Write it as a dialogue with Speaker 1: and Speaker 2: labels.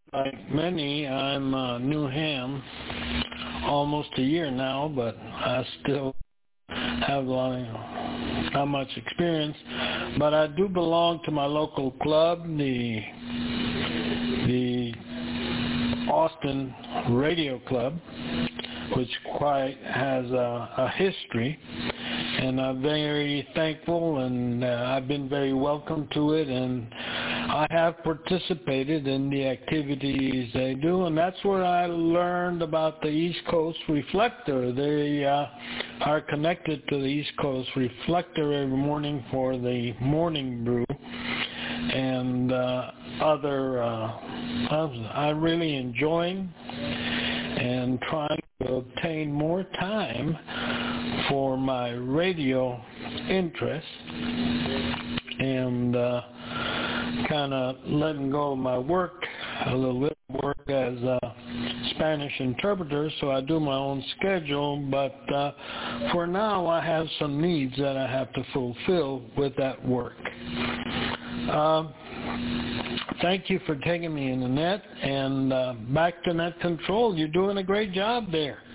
Speaker 1: like many, I'm New Ham, almost a year now, but I still have not much experience. But I do belong to my local club, the Austin Radio Club, which quite has a history, and I'm very thankful, and I've been very welcome to it, and I have participated in the activities they do, and that's where I learned about the East Coast Reflector. They are connected to the East Coast Reflector every morning for the morning brew, and other I'm really enjoying and trying to obtain more time for my radio interest, and kind of letting go of my work, a little bit of work as a Spanish interpreter, so I do my own schedule, but for now I have some needs that I have to fulfill with that work. Thank you for taking me in the net, and back to Net Control. You're doing a great job there.